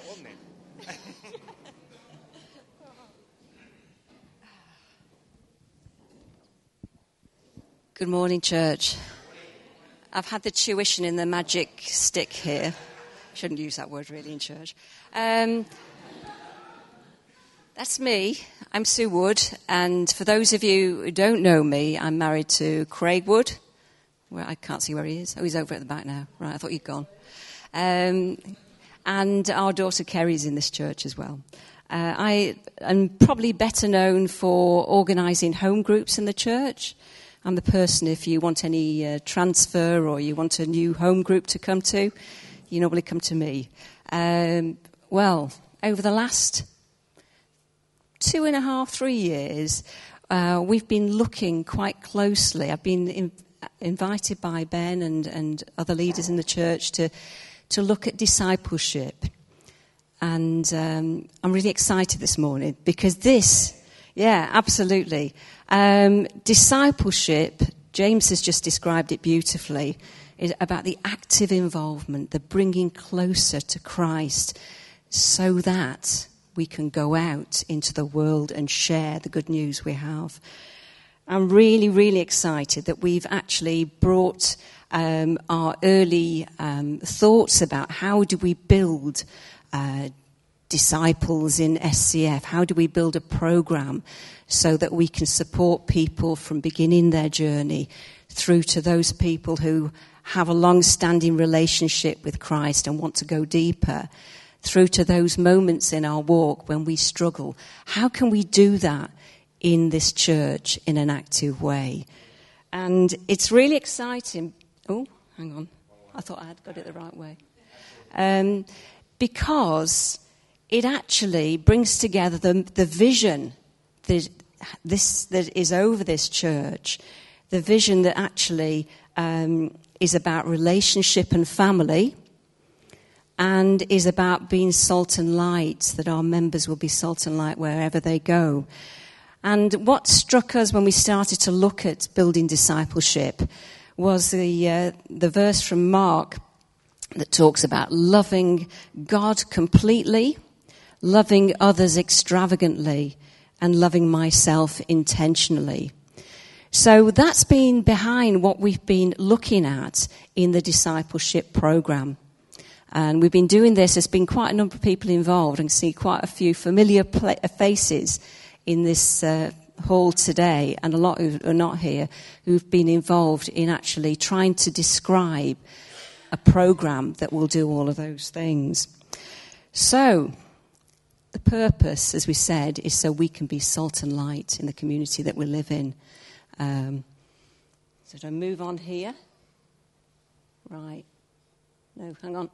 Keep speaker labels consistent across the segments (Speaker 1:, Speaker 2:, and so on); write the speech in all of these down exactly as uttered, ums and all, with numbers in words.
Speaker 1: wasn't it?
Speaker 2: Good morning, church. I've had the tuition in the magic stick here. Shouldn't use that word really in church. Um, that's me. I'm Sue Wood, and for those of you who don't know me, I'm married to Craig Wood. Well, I can't see where he is. Oh, he's over at the back now. Right, I thought you'd gone. Um, and our daughter Kerry's in this church as well. Uh, I am probably better known for organising home groups in the church. I'm the person, if you want any uh, transfer or you want a new home group to come to, you normally come to me. Um, well, over the last two and a half, three years, uh, we've been looking quite closely. I've been in, invited by Ben and, and other leaders in the church to, to look at discipleship. And um, I'm really excited this morning because this, yeah, absolutely. Um, discipleship, James has just described it beautifully, is about the active involvement, the bringing closer to Christ so that we can go out into the world and share the good news we have. I'm really, really excited that we've actually brought um, our early um, thoughts about how do we build uh, disciples in S C F, how do we build a program so that we can support people from beginning their journey through to those people who have a long-standing relationship with Christ and want to go deeper, through to those moments in our walk when we struggle. How can we do that in this church in an active way? And it's really exciting. Oh, hang on. I thought I had got it the right way. Um, because it actually brings together the, the vision that this that is over this church, the vision that actually um, is about relationship and family, and is about being salt and light, that our members will be salt and light wherever they go. And what struck us when we started to look at building discipleship was the uh, the verse from Mark that talks about loving God completely, loving others extravagantly, and loving myself intentionally. So that's been behind what we've been looking at in the discipleship program. And we've been doing this. There's been quite a number of people involved. I can see quite a few familiar pla- faces in this uh, hall today, and a lot who are not here, who've been involved in actually trying to describe a program that will do all of those things. So the purpose, as we said, is so we can be salt and light in the community that we live in. Um, so do I move on here? Right. No, hang on.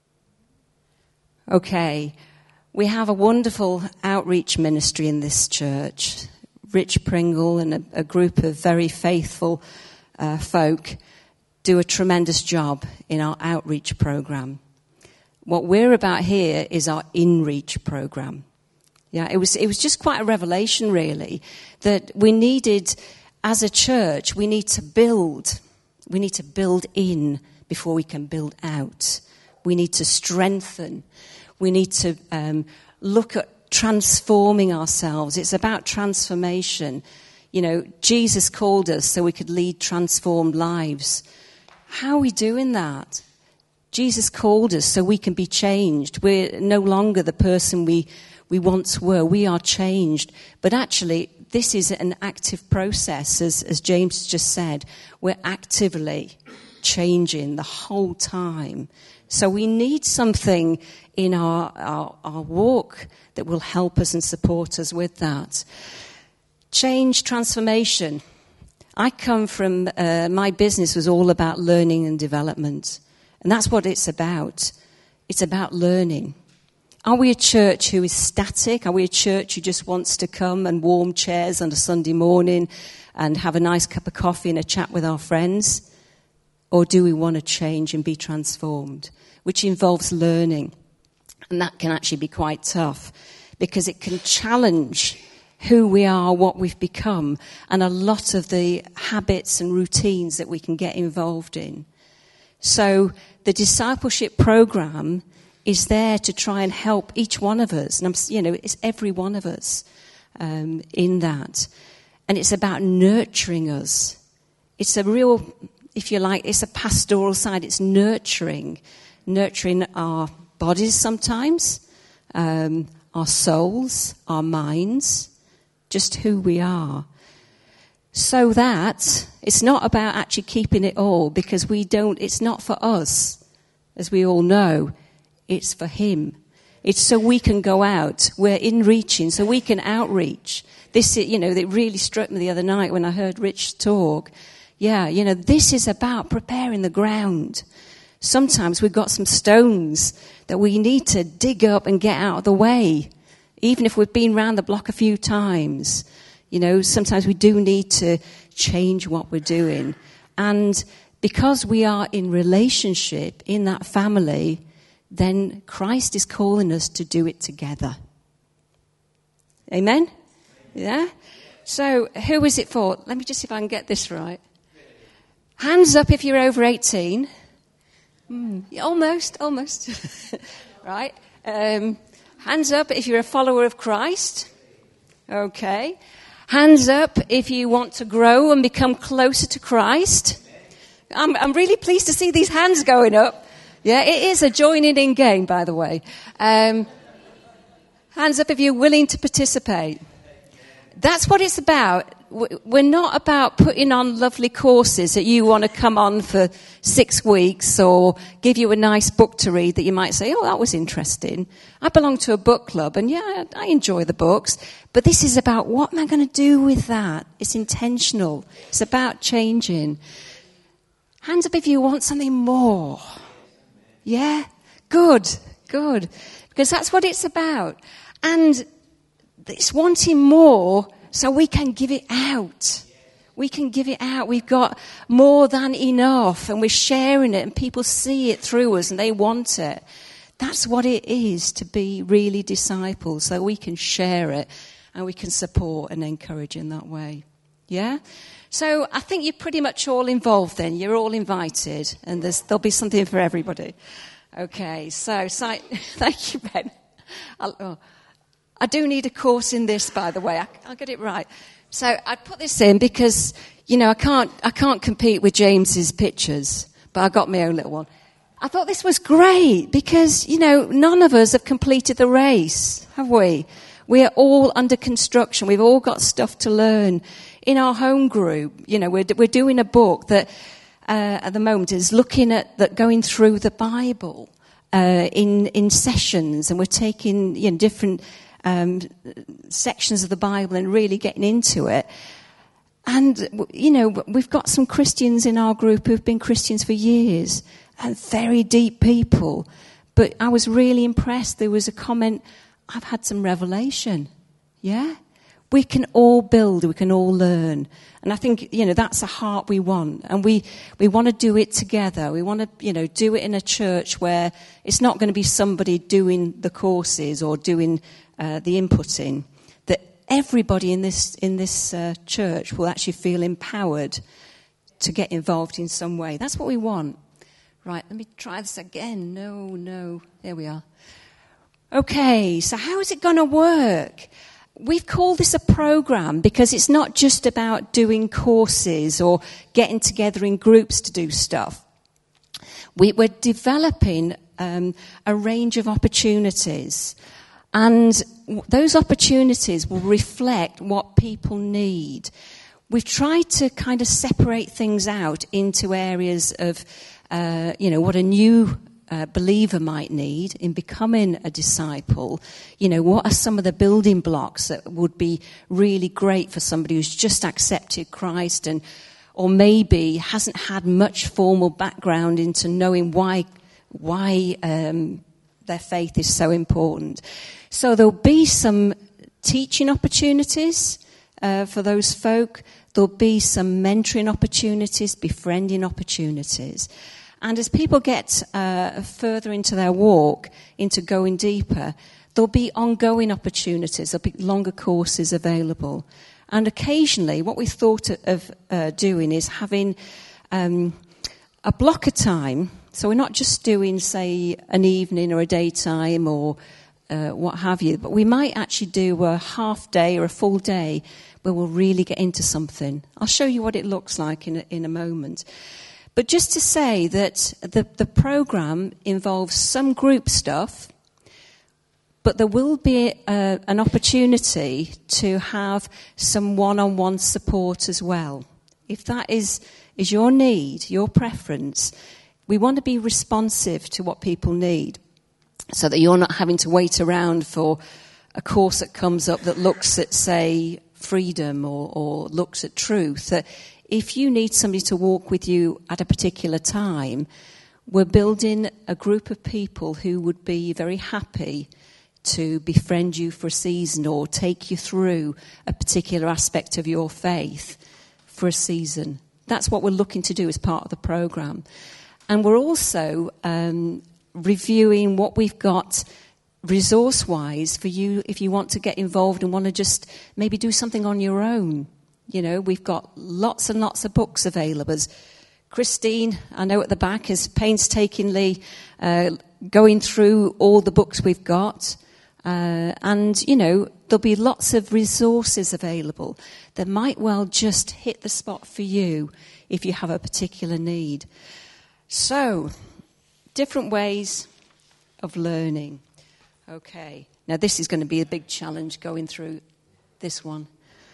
Speaker 2: Okay. We have a wonderful outreach ministry in this church. Rich Pringle and a, a group of very faithful uh, folk do a tremendous job in our outreach program. What we're about here is our in-reach program. Yeah, it was it was just quite a revelation, really, that we needed, as a church, we need to build. We need to build in before we can build out. We need to strengthen. We need to um, look at transforming ourselves. It's about transformation. You know, Jesus called us so we could lead transformed lives. How are we doing that? Jesus called us so we can be changed. We're no longer the person we, we once were. We are changed. But actually, this is an active process, as, as James just said. We're actively changing the whole time. So we need something in our, our, our walk that will help us and support us with that. Change, transformation. I come from, uh, my business was all about learning and development. And that's what it's about. It's about learning. Are we a church who is static? Are we a church who just wants to come and warm chairs on a Sunday morning and have a nice cup of coffee and a chat with our friends? Or do we want to change and be transformed? Which involves learning. And that can actually be quite tough because it can challenge who we are, what we've become, and a lot of the habits and routines that we can get involved in. So the discipleship program is there to try and help each one of us. And, I'm, you know, it's every one of us um, in that. And it's about nurturing us. It's a real, if you like, it's a pastoral side. It's nurturing, nurturing our bodies sometimes, um, our souls, our minds, just who we are. So that it's not about actually keeping it all, because we don't, it's not for us, as we all know. It's for him. It's so we can go out. We're in reaching, so we can outreach. This, you know, it really struck me the other night when I heard Rich talk. Yeah, you know, this is about preparing the ground. Sometimes we've got some stones that we need to dig up and get out of the way. Even if we've been round the block a few times. You know, sometimes we do need to change what we're doing. And because we are in relationship in that family, then Christ is calling us to do it together. Amen? Yeah? So, who is it for? Let me just see if I can get this right. Hands up if you're over eighteen. Mm, almost, almost. Right. Um, hands up if you're a follower of Christ. Okay. Hands up if you want to grow and become closer to Christ. I'm, I'm really pleased to see these hands going up. Yeah, it is a joining in game, by the way. Um, hands up if you're willing to participate. That's what it's about. We're not about putting on lovely courses that you want to come on for six weeks or give you a nice book to read that you might say, oh, that was interesting. I belong to a book club and yeah, I enjoy the books. But this is about what am I going to do with that? It's intentional. It's about changing. Hands up if you want something more. Yeah? Good. Good. Because that's what it's about. And it's wanting more so we can give it out. We can give it out. We've got more than enough and we're sharing it and people see it through us and they want it. That's what it is to be really disciples, so we can share it and we can support and encourage in that way. Yeah? So I think you're pretty much all involved then. You're all invited and there's, there'll be something for everybody. Okay, so, so thank you, Ben. I'll, oh. I do need a course in this, by the way. I, I'll get it right. So I put this in because, you know, I can't I can't compete with James's pictures, but I got my own little one. I thought this was great because, you know, none of us have completed the race, have we? We are all under construction. We've all got stuff to learn. In our home group, you know, we're we're doing a book that uh, at the moment is looking at that, going through the Bible uh, in in sessions, and we're taking, you know, different Um, sections of the Bible and really getting into it. And, you know, we've got some Christians in our group who've been Christians for years and very deep people. But I was really impressed. There was a comment, I've had some revelation. Yeah? We can all build, we can all learn. And I think, you know, that's a heart we want. And we, we want to do it together. We want to, you know, do it in a church where it's not going to be somebody doing the courses or doing uh, the inputting. That everybody in this in this uh, church will actually feel empowered to get involved in some way. That's what we want. Right, let me try this again. No, no. There we are. Okay, so how is it going to work? We've called this a program because it's not just about doing courses or getting together in groups to do stuff. We, we're developing um, a range of opportunities, and those opportunities will reflect what people need. We've tried to kind of separate things out into areas of, uh, you know, what a new Uh, believer might need in becoming a disciple. You know, what are some of the building blocks that would be really great for somebody who's just accepted Christ and, or maybe hasn't had much formal background into knowing why, why um, their faith is so important. So there'll be some teaching opportunities uh, for those folk. There'll be some mentoring opportunities, befriending opportunities. And as people get uh, further into their walk, into going deeper, there'll be ongoing opportunities, there'll be longer courses available. And occasionally, what we thought of uh, doing is having um, a block of time, So we're not just doing, say, an evening or a daytime or uh, what have you, but we might actually do a half day or a full day where we'll really get into something. I'll show you what it looks like in a, in a moment. But just to say that the, the programme involves some group stuff, but there will be a, an opportunity to have some one-on-one support as well. If that is, is your need, your preference, we want to be responsive to what people need so that you're not having to wait around for a course that comes up that looks at, say, freedom or, or looks at truth. That if you need somebody to walk with you at a particular time, we're building a group of people who would be very happy to befriend you for a season or take you through a particular aspect of your faith for a season. That's what we're looking to do as part of the programme. And we're also um, reviewing what we've got resource-wise for you if you want to get involved and want to just maybe do something on your own. You know, we've got lots and lots of books available. As Christine, I know at the back, is painstakingly uh, going through all the books we've got. Uh, and, you know, there'll be lots of resources available that might well just hit the spot for you if you have a particular need. So, different ways of learning. Okay. Now, this is going to be a big challenge going through this one.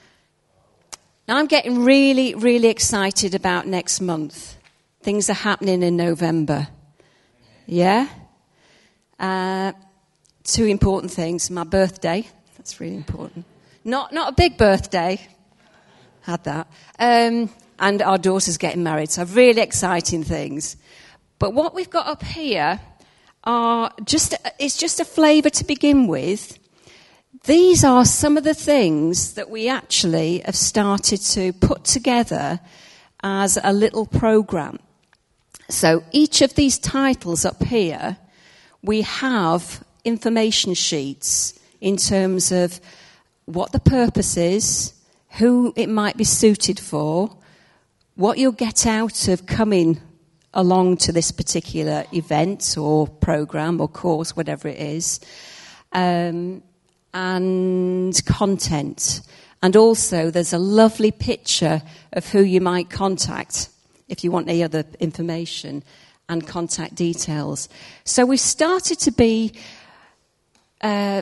Speaker 2: Now, I'm getting really, really excited about next month. Things are happening in November. Yeah? Uh... Two important things. My birthday. That's really important. Not not a big birthday. Had that. Um, and our daughter's getting married. So really exciting things. But what we've got up here are just, it's just a flavour to begin with. These are some of the things that we actually have started to put together as a little programme. So each of these titles up here, we have information sheets in terms of what the purpose is, who it might be suited for, what you'll get out of coming along to this particular event or program or course, whatever it is, um, and content. And also there's a lovely picture of who you might contact if you want any other information and contact details. So we've started to be Uh,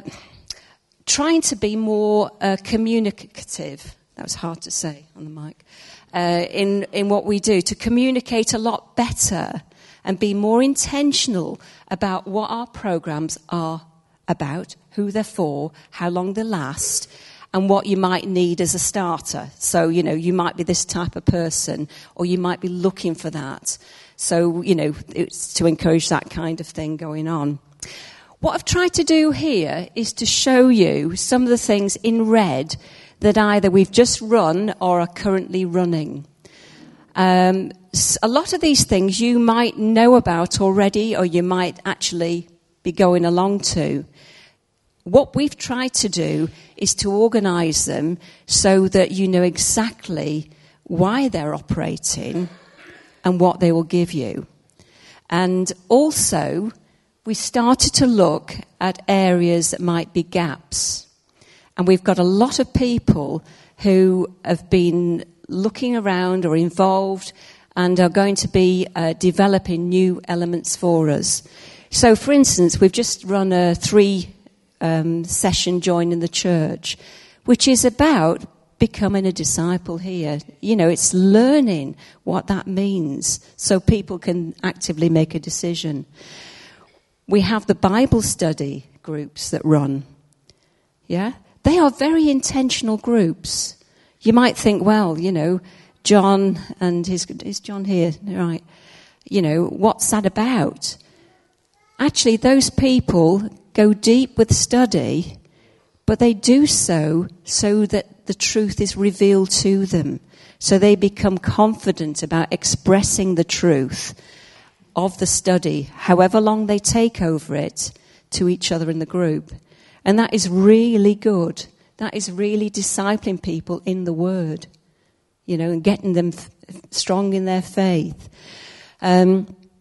Speaker 2: trying to be more uh, communicative. That was hard to say on the mic. Uh, in, in what we do, to communicate a lot better and be more intentional about what our programs are about, who they're for, how long they last, and what you might need as a starter. So, you know, you might be this type of person, or you might be looking for that. So, you know, it's to encourage that kind of thing going on. What I've tried to do here is to show you some of the things in red that either we've just run or are currently running. Um, a lot of these things you might know about already, or you might actually be going along to. What we've tried to do is to organise them so that you know exactly why they're operating and what they will give you. And also, we started to look at areas that might be gaps. And we've got a lot of people who have been looking around or involved and are going to be uh, developing new elements for us. So, for instance, we've just run a three-session um, join in the church, which is about becoming a disciple here. You know, it's learning what that means so people can actively make a decision. We have the Bible study groups that run. Yeah? They are very intentional groups. You might think, well, you know, John and his... Is John here? Right. You know, what's that about? Actually, those people go deep with study, but they do so so that the truth is revealed to them. So they become confident about expressing the truth of the study, however long they take over it, to each other in the group. And that is really good. That is really discipling people in the Word, you know, and getting them f- strong in their faith. Um,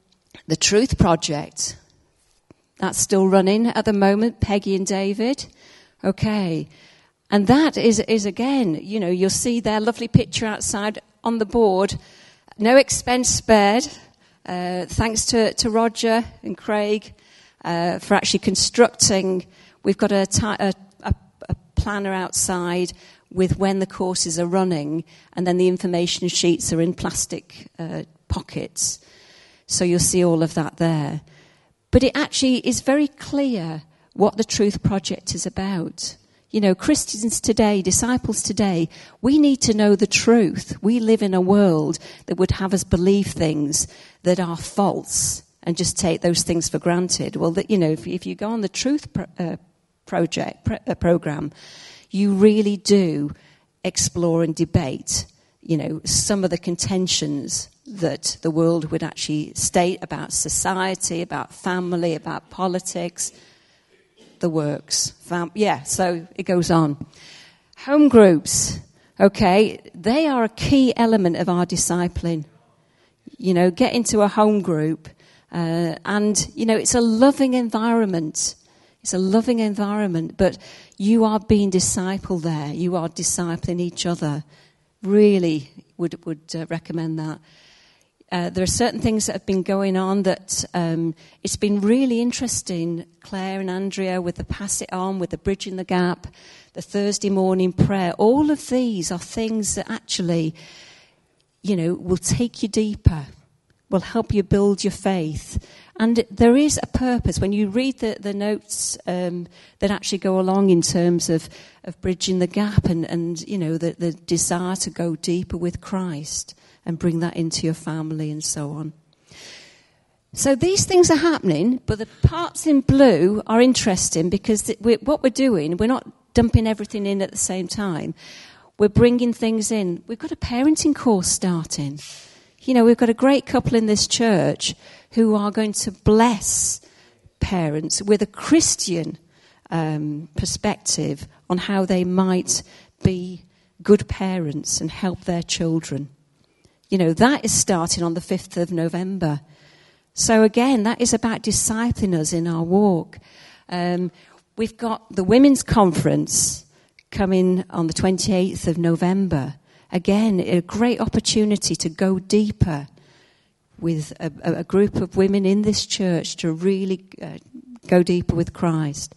Speaker 2: The Truth Project, that's still running at the moment, Peggy and David. Okay. And that is, is again, you know, you'll see their lovely picture outside on the board. No expense spared. Uh, thanks to, to Roger and Craig uh, for actually constructing. We've got a, a, a, a planner outside with when the courses are running, and then the information sheets are in plastic uh, pockets. So you'll see all of that there. But it actually is very clear what the Truth Project is about. You know, Christians today, disciples today, we need to know the truth. We live in a world that would have us believe things that are false and just take those things for granted. Well, that, you know, if, if you go on the Truth pro, uh, project pro, uh, program, you really do explore and debate, you know, some of the contentions that the world would actually state about society, about family, about politics. The works. Fam- yeah, so it goes on. Home groups, okay, they are a key element of our discipling. You know, get into a home group, uh, and, you know, it's a loving environment. It's a loving environment, but you are being discipled there. You are discipling each other. Really would, would uh, recommend that. Uh, there are certain things that have been going on that um, it's been really interesting. Claire and Andrea with the Pass It On, with the Bridging the Gap, the Thursday morning prayer. All of these are things that actually, you know, will take you deeper, will help you build your faith. And there is a purpose. When you read the, the notes um, that actually go along in terms of, of bridging the gap and, and you know, the, the desire to go deeper with Christ and bring that into your family and so on. So these things are happening, but the parts in blue are interesting because th- we're, what we're doing, we're not dumping everything in at the same time. We're bringing things in. We've got a parenting course starting. You know, we've got a great couple in this church who are going to bless parents with a Christian um, perspective on how they might be good parents and help their children. You know, that is starting on the fifth of November. So again, that is about discipling us in our walk. Um, we've got the Women's Conference coming on the twenty-eighth of November. Again, a great opportunity to go deeper with a, a group of women in this church to really uh, go deeper with Christ.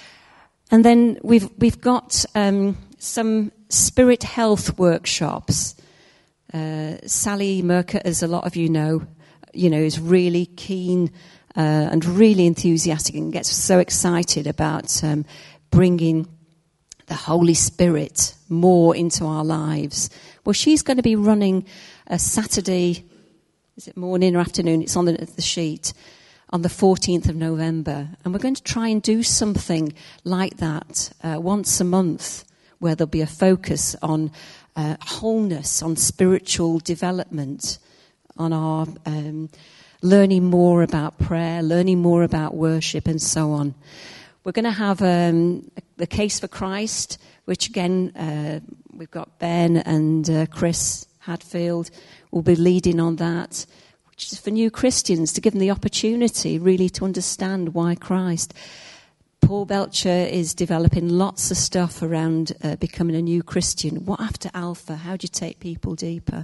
Speaker 2: And then we've we've got um, some spirit health workshops. Uh, Sally Merker, as a lot of you know, you know, is really keen uh, and really enthusiastic and gets so excited about um, bringing the Holy Spirit more into our lives. Well, she's going to be running a Saturday, is it morning or afternoon? It's on the, the sheet, on the fourteenth of November. And we're going to try and do something like that uh, once a month, where there'll be a focus on uh, wholeness, on spiritual development, on our um, learning more about prayer, learning more about worship, and so on. We're going to have um, the Case for Christ, which again, uh, we've got Ben and uh, Chris Hadfield will be leading on that, which is for new Christians, to give them the opportunity really to understand why Christ. Paul Belcher is developing lots of stuff around uh, becoming a new Christian. What after Alpha? How do you take people deeper?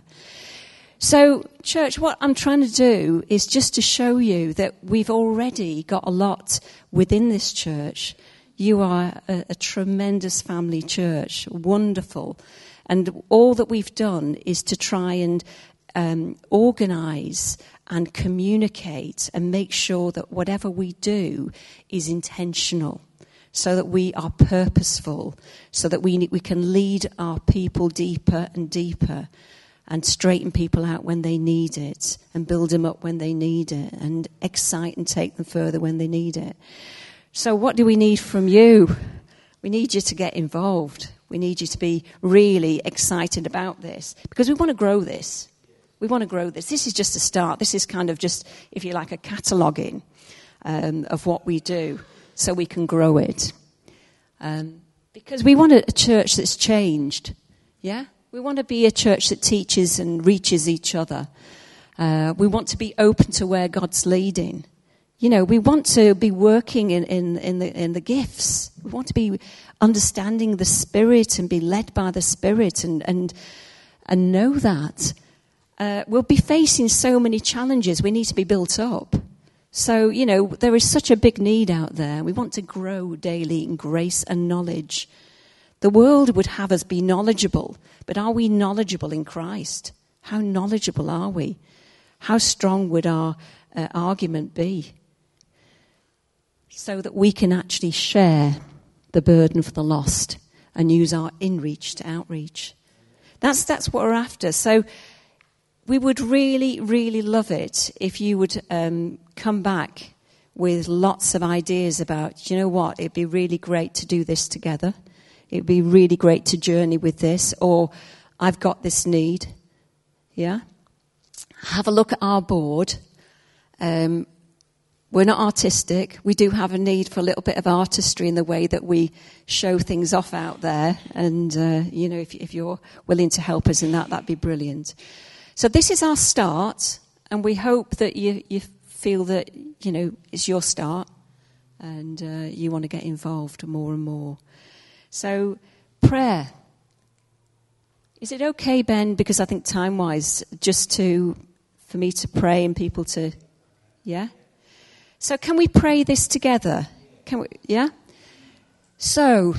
Speaker 2: So, church, what I'm trying to do is just to show you that we've already got a lot within this church. You are a, a tremendous family church, wonderful. And all that we've done is to try and um, organise and communicate and make sure that whatever we do is intentional, so that we are purposeful, so that we we can lead our people deeper and deeper, and straighten people out when they need it, and build them up when they need it, and excite and take them further when they need it. So what do we need from you? We need you to get involved. We need you to be really excited about this, because we want to grow this. We want to grow this. This is just a start. This is kind of just, if you like, a cataloguing um, of what we do so we can grow it. Um, because we want a, a church that's changed, yeah? We want to be a church that teaches and reaches each other. Uh, we want to be open to where God's leading. You know, we want to be working in, in, in, the, in the gifts. We want to be understanding the Spirit and be led by the Spirit and and, and know that. Uh, we'll be facing so many challenges. We need to be built up. So, you know, there is such a big need out there. We want to grow daily in grace and knowledge. The world would have us be knowledgeable, but are we knowledgeable in Christ? How knowledgeable are we? How strong would our uh, argument be? So that we can actually share the burden for the lost and use our in-reach to outreach. That's that's what we're after. So we would really, really love it if you would um, come back with lots of ideas about, you know what, it'd be really great to do this together. It'd be really great to journey with this, or I've got this need. Yeah? Have a look at our board. Um, we're not artistic. We do have a need for a little bit of artistry in the way that we show things off out there. And, uh, you know, if, if you're willing to help us in that, that'd be brilliant. So this is our start, and we hope that you, you feel that, you know, it's your start, and uh, you want to get involved more and more. So, prayer. Is it okay, Ben, because I think time-wise, just to, for me to pray and people to, yeah? So can we pray this together? Can we, yeah? So,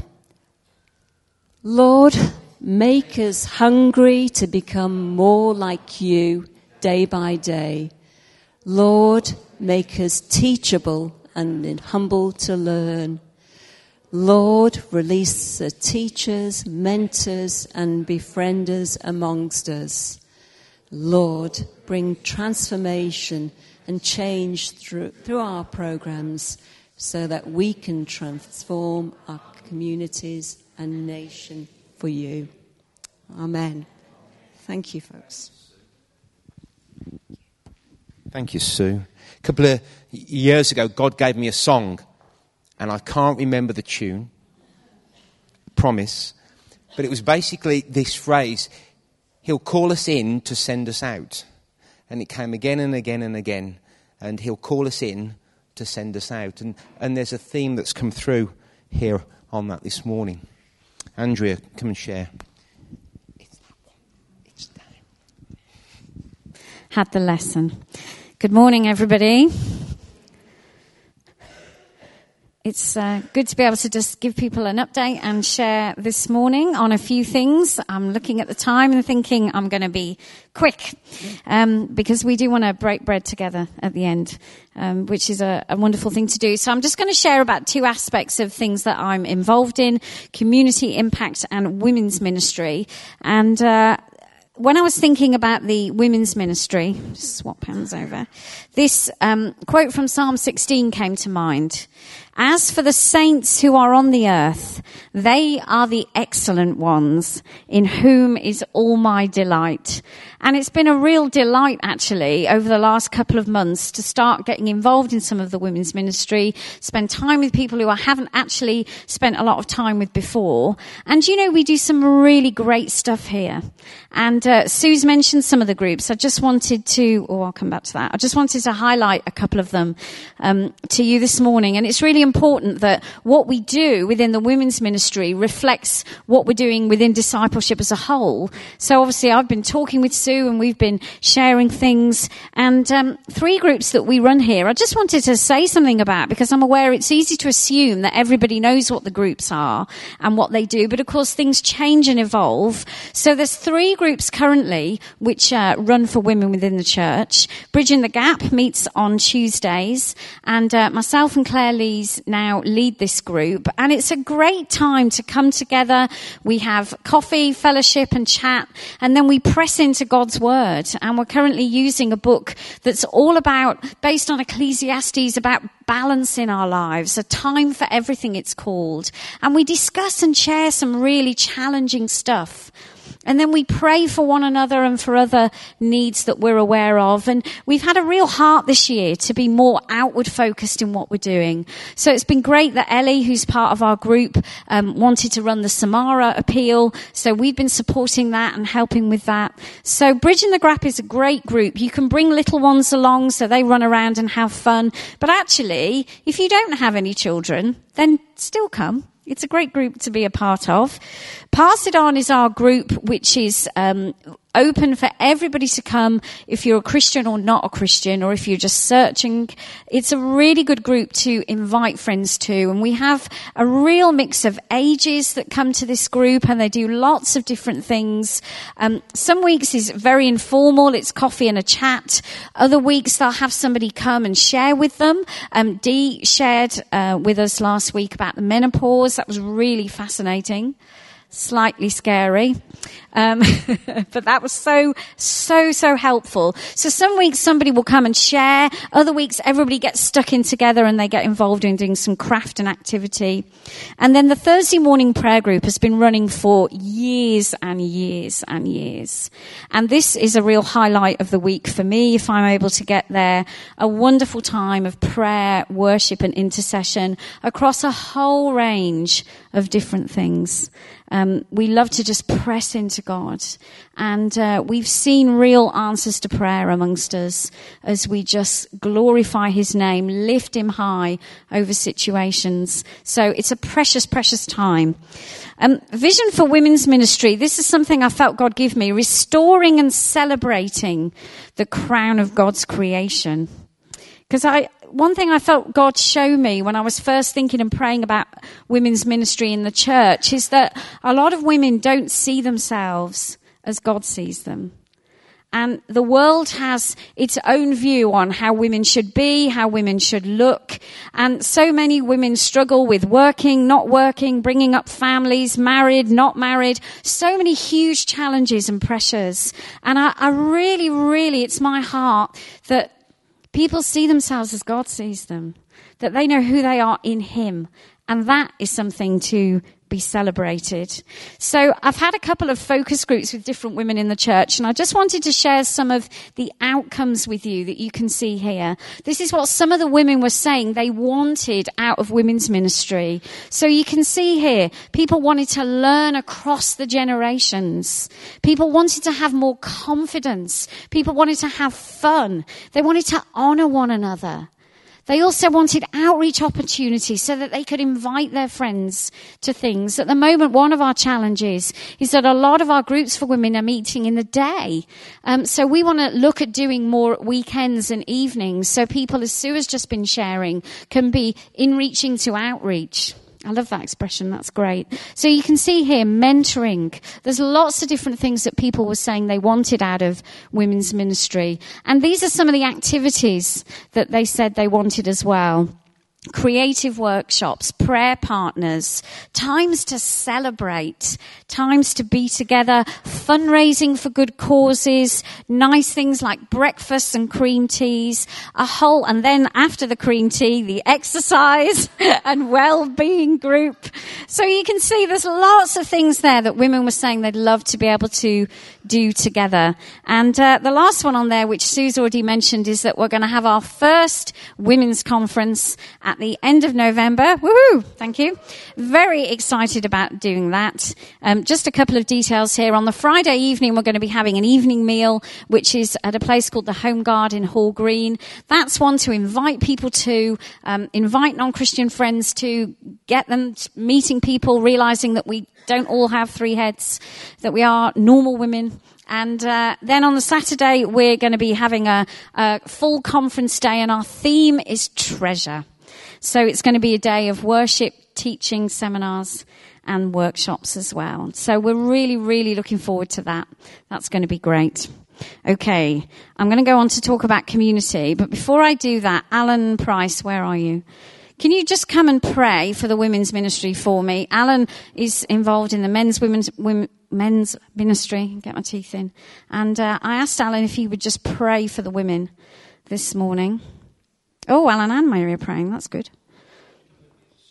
Speaker 2: Lord, make us hungry to become more like you day by day. Lord, make us teachable and humble to learn. Lord, release the teachers, mentors, and befrienders amongst us. Lord, bring transformation and change through, through our programs so that we can transform our communities and nation for you. Amen. Thank you, folks.
Speaker 1: Thank you, Sue. A couple of years ago, God gave me a song, and I can't remember the tune, promise, but it was basically this phrase, he'll call us in to send us out. And it came again and again and again, and he'll call us in to send us out. And, and there's a theme that's come through here on that this morning. Andrea, come and share. It's that one. It's down.
Speaker 3: Had the lesson. Good morning, everybody. It's uh, good to be able to just give people an update and share this morning on a few things. I'm looking at the time and thinking I'm going to be quick um, because we do want to break bread together at the end, um, which is a, a wonderful thing to do. So I'm just going to share about two aspects of things that I'm involved in, community impact and women's ministry. And uh when I was thinking about the women's ministry, swap hands over, this um, quote from Psalm sixteen came to mind. As for the saints who are on the earth, they are the excellent ones, in whom is all my delight. And it's been a real delight, actually, over the last couple of months to start getting involved in some of the women's ministry, spend time with people who I haven't actually spent a lot of time with before. And, you know, we do some really great stuff here. And uh, Sue's mentioned some of the groups. I just wanted to, oh, I'll come back to that. I just wanted to highlight a couple of them um, to you this morning. And it's really important that what we do within the women's ministry reflects what we're doing within discipleship as a whole. So obviously I've been talking with Sue and we've been sharing things, and um, three groups that we run here I just wanted to say something about, because I'm aware it's easy to assume that everybody knows what the groups are and what they do, but of course things change and evolve. So there's three groups currently which uh, run for women within the church. Bridging the Gap meets on Tuesdays, and uh, myself and Claire Lees now lead this group, and it's a great time to come together. We have coffee, fellowship and chat, and then we press into God's word. And we're currently using a book that's all about, based on Ecclesiastes, about balance in our lives, a time for everything it's called. And we discuss and share some really challenging stuff. And then we pray for one another and for other needs that we're aware of. And we've had a real heart this year to be more outward focused in what we're doing. So it's been great that Ellie, who's part of our group, um, wanted to run the Samara appeal. So we've been supporting that and helping with that. So Bridging the Gap is a great group. You can bring little ones along so they run around and have fun. But actually, if you don't have any children, then still come. It's a great group to be a part of. Pass It On is our group, which is um, open for everybody to come if you're a Christian or not a Christian, or if you're just searching. It's a really good group to invite friends to. And we have a real mix of ages that come to this group, and they do lots of different things. Um, some weeks is very informal. It's coffee and a chat. Other weeks they'll have somebody come and share with them. Um, Dee shared uh, with us last week about the menopause. That was really fascinating. Slightly scary. Um, but that was so, so, so helpful. So some weeks somebody will come and share. Other weeks everybody gets stuck in together and they get involved in doing some craft and activity. And then the Thursday morning prayer group has been running for years and years and years. And this is a real highlight of the week for me, if I'm able to get there. A wonderful time of prayer, worship and intercession across a whole range of different things. Um, we love to just press into God. And uh, we've seen real answers to prayer amongst us as we just glorify his name, lift him high over situations. So it's a precious, precious time. Um, vision for women's ministry. This is something I felt God give me. Restoring and celebrating the crown of God's creation. Because I, one thing I felt God show me when I was first thinking and praying about women's ministry in the church is that a lot of women don't see themselves as God sees them. And the world has its own view on how women should be, how women should look. And so many women struggle with working, not working, bringing up families, married, not married. So many huge challenges and pressures. And I, I really, really, it's my heart that people see themselves as God sees them, that they know who they are in him. And that is something to be celebrated. So I've had a couple of focus groups with different women in the church, and I just wanted to share some of the outcomes with you that you can see here. This is what some of the women were saying they wanted out of women's ministry. So you can see here, people wanted to learn across the generations. People wanted to have more confidence. People wanted to have fun. They wanted to honor one another. They also wanted outreach opportunities so that they could invite their friends to things. At the moment, one of our challenges is that a lot of our groups for women are meeting in the day. Um, so we want to look at doing more weekends and evenings so people, as Sue has just been sharing, can be in reaching to outreach. I love that expression. That's great. So you can see here mentoring. There's lots of different things that people were saying they wanted out of women's ministry. And these are some of the activities that they said they wanted as well. Creative workshops, prayer partners, times to celebrate, times to be together, fundraising for good causes, nice things like breakfasts and cream teas, a whole, and then after the cream tea, the exercise and well-being group. So you can see there's lots of things there that women were saying they'd love to be able to do together. And uh, the last one on there, which Sue's already mentioned, is that we're going to have our first women's conference at the end of November. Woohoo! Thank you. Very excited about doing that. Um, just a couple of details here. On the Friday evening, we're going to be having an evening meal, which is at a place called the Home Guard in Hall Green. That's one to invite people to, um, invite non-Christian friends to, get them meeting people, realizing that we don't all have three heads, that we are normal women. And uh, then on the Saturday, we're going to be having a, a full conference day, and our theme is treasure. So it's going to be a day of worship, teaching, seminars, and workshops as well. So we're really, really looking forward to that. That's going to be great. Okay, I'm going to go on to talk about community. But before I do that, Alan Price, where are you? Can you just come and pray for the women's ministry for me? Alan is involved in the men's women's women, men's ministry. Get my teeth in. And uh, I asked Alan if he would just pray for the women this morning. Oh, Alan and Mary are praying. That's good.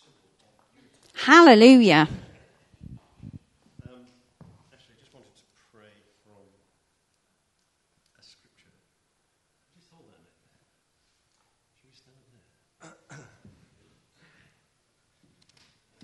Speaker 3: Hallelujah.
Speaker 4: Um, actually, I just wanted to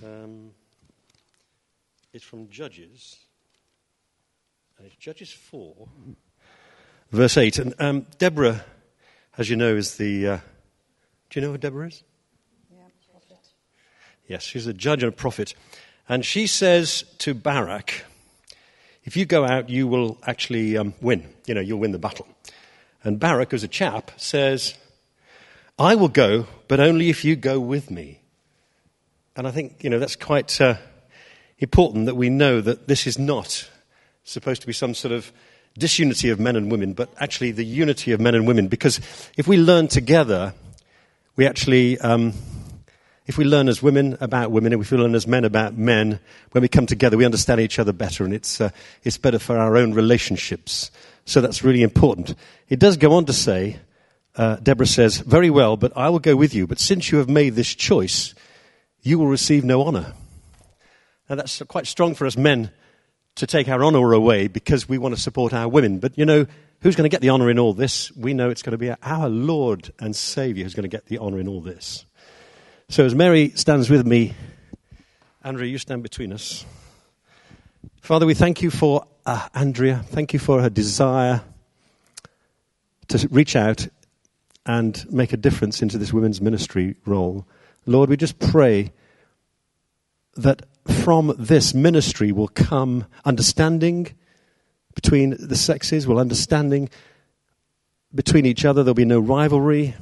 Speaker 4: Um, it's from Judges. And it's Judges four, verse eight. And um, Deborah, as you know, is the... Uh, do you know who Deborah is?
Speaker 3: Yeah, prophet.
Speaker 4: Yes, she's a judge and a prophet. And she says to Barak, if you go out, you will actually um, win. You know, you'll win the battle. And Barak, as a chap, says, I will go, but only if you go with me. And I think, you know, that's quite uh, important that we know that this is not supposed to be some sort of disunity of men and women, but actually the unity of men and women. Because if we learn together, we actually, um, if we learn as women about women, and if we learn as men about men, when we come together, we understand each other better, and it's uh, it's better for our own relationships. So that's really important. It does go on to say, uh, Deborah says, very well, but I will go with you. But since you have made this choice, you will receive no honor. Now that's quite strong for us men to take our honor away because we want to support our women. But, you know, who's going to get the honor in all this? We know it's going to be our Lord and Savior who's going to get the honor in all this. So as Mary stands with me, Andrea, you stand between us. Father, we thank you for uh, Andrea. Thank you for her desire to reach out and make a difference into this women's ministry role. Lord, we just pray that from this ministry will come understanding between the sexes, will understanding between each other. There'll be no rivalry,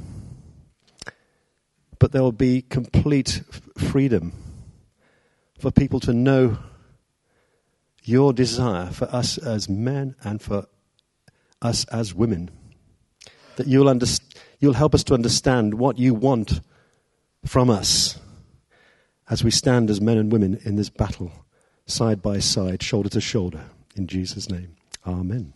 Speaker 4: but there will be complete freedom for people to know your desire for us as men and for us as women. That you'll, underst- you'll help us to understand what you want from us as we stand as men and women in this battle, side by side, shoulder to shoulder. In Jesus' name, amen.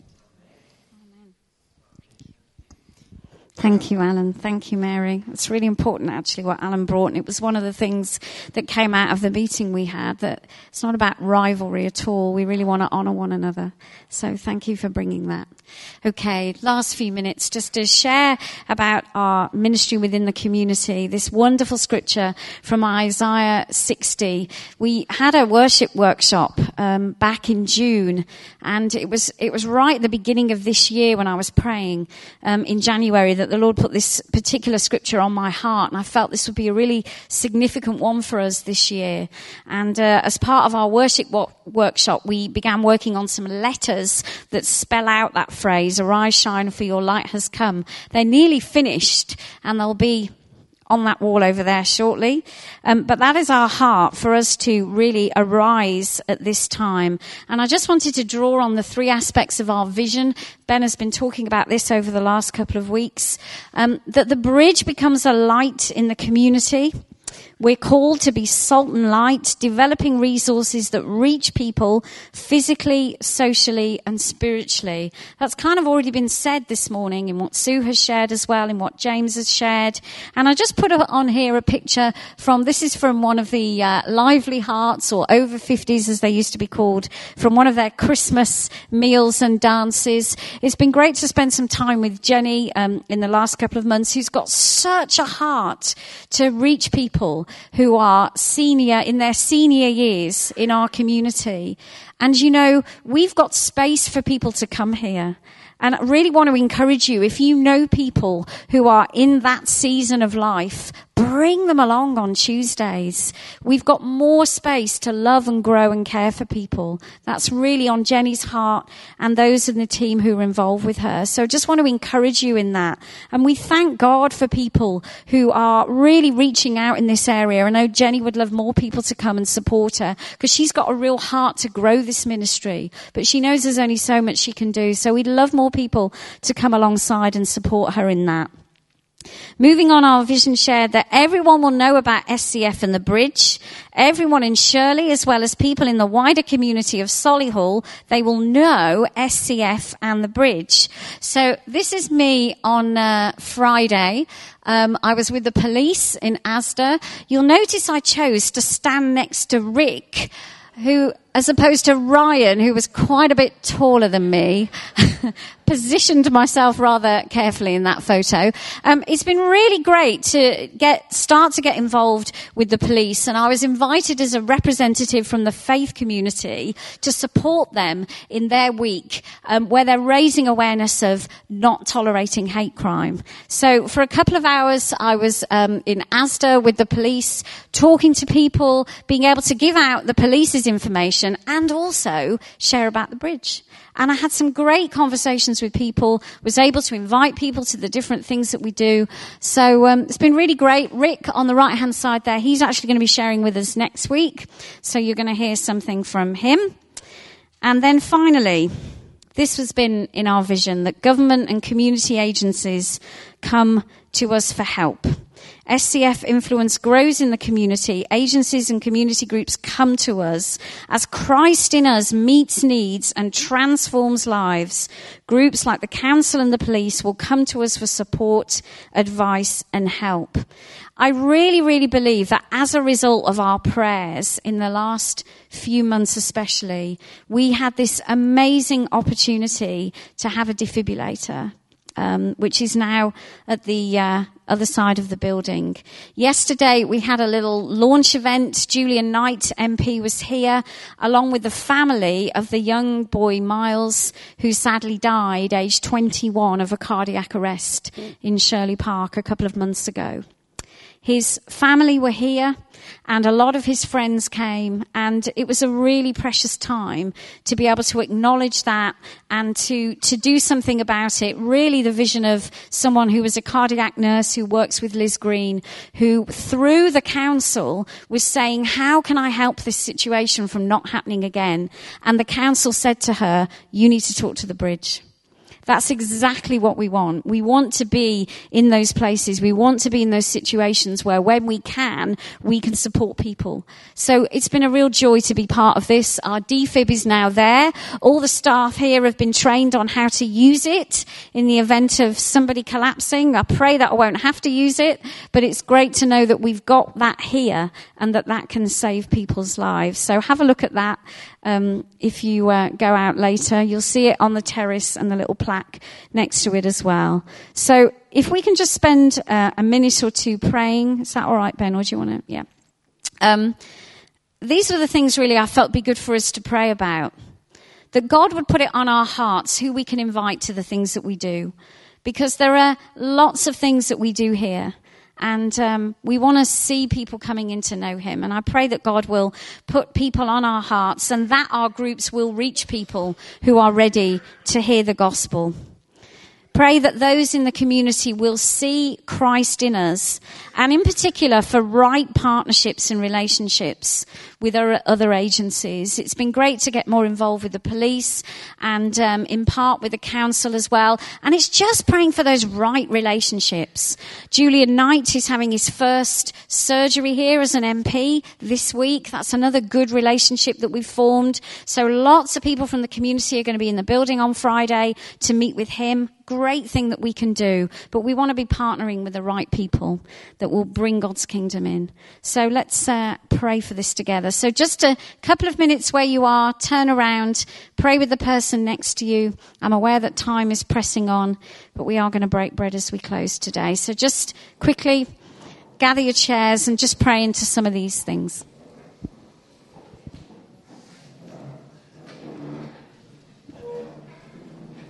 Speaker 3: Thank you, Alan. Thank you, Mary. It's really important, actually, what Alan brought. And it was one of the things that came out of the meeting we had, that it's not about rivalry at all. We really want to honour one another. So thank you for bringing that. Okay, last few minutes just to share about our ministry within the community. This wonderful scripture from Isaiah sixty. We had a worship workshop um, back in June, and it was it was right at the beginning of this year when I was praying um, in January that the Lord put this particular scripture on my heart, and I felt this would be a really significant one for us this year. And uh, as part of our worship wo- workshop, we began working on some letters that spell out that phrase, arise, shine, for your light has come. They're nearly finished, and they'll be on that wall over there shortly. Um, but that is our heart, for us to really arise at this time. And I just wanted to draw on the three aspects of our vision. Ben has been talking about this over the last couple of weeks. Um, that the bridge becomes a light in the community. We're called to be salt and light, developing resources that reach people physically, socially, and spiritually. That's kind of already been said this morning in what Sue has shared as well, in what James has shared. And I just put on here a picture from, this is from one of the uh, Lively Hearts, or over fifties as they used to be called, from one of their Christmas meals and dances. It's been great to spend some time with Jenny um, in the last couple of months, who's got such a heart to reach people who are senior, in their senior years in our community. And you know, we've got space for people to come here. And I really want to encourage you, if you know people who are in that season of life, bring them along on Tuesdays. We've got more space to love and grow and care for people. That's really on Jenny's heart and those in the team who are involved with her. So just want to encourage you in that. And we thank God for people who are really reaching out in this area. I know Jenny would love more people to come and support her, because she's got a real heart to grow this ministry. But she knows there's only so much she can do. So we'd love more people to come alongside and support her in that. Moving on, our vision shared that everyone will know about S C F and the bridge. Everyone in Shirley, as well as people in the wider community of Solihull, they will know S C F and the bridge. So this is me on uh, Friday. Um, I was with the police in Asda. You'll notice I chose to stand next to Rick, who as opposed to Ryan, who was quite a bit taller than me, positioned myself rather carefully in that photo. Um, it's been really great to get start to get involved with the police, and I was invited as a representative from the faith community to support them in their week um, where they're raising awareness of not tolerating hate crime. So for a couple of hours I was um, in Asda with the police, talking to people, being able to give out the police's information and also share about the bridge. And I had some great conversations with people, was able to invite people to the different things that we do. So um, it's been really great. Rick on the right-hand side there, he's actually going to be sharing with us next week. So you're going to hear something from him. And then finally, this has been in our vision, that government and community agencies come to us for help. S C F influence grows in the community. Agencies and community groups come to us. As Christ in us meets needs and transforms lives, groups like the council and the police will come to us for support, advice, and help. I really, really believe that as a result of our prayers in the last few months especially, we had this amazing opportunity to have a defibrillator. Um, which is now at the uh, other side of the building. Yesterday we had a little launch event. Julian Knight, M P, was here, along with the family of the young boy Miles, who sadly died, aged twenty-one, of a cardiac arrest in Shirley Park a couple of months ago. His family were here, and a lot of his friends came, and it was a really precious time to be able to acknowledge that and to, to do something about it. Really the vision of someone who was a cardiac nurse who works with Liz Green, who through the council was saying, how can I help this situation from not happening again? And the council said to her, you need to talk to the bridge. That's exactly what we want. We want to be in those places. We want to be in those situations where when we can, we can support people. So it's been a real joy to be part of this. Our defib is now there. All the staff here have been trained on how to use it in the event of somebody collapsing. I pray that I won't have to use it, but it's great to know that we've got that here and that that can save people's lives. So have a look at that. Um, if you uh, go out later, you'll see it on the terrace and the little plaque next to it as well. So if we can just spend uh, a minute or two praying. Is that all right, Ben, or do you want to? Yeah. Um, these are the things really I felt be good for us to pray about. That God would put it on our hearts who we can invite to the things that we do. Because there are lots of things that we do here. And um, we want to see people coming in to know him. And I pray that God will put people on our hearts and that our groups will reach people who are ready to hear the gospel. Pray that those in the community will see Christ in us, and in particular for right partnerships and relationships with our other agencies. It's been great to get more involved with the police and um, in part with the council as well. And it's just praying for those right relationships. Julian Knight is having his first surgery here as an M P this week. That's another good relationship that we've formed. So lots of people from the community are going to be in the building on Friday to meet with him. Great thing that we can do, but we want to be partnering with the right people that will bring God's kingdom in. So let's uh, pray for this together. So just a couple of minutes where you are, turn around, pray with the person next to you. I'm aware that time is pressing on, but we are going to break bread as we close today. So just quickly gather your chairs and just pray into some of these things.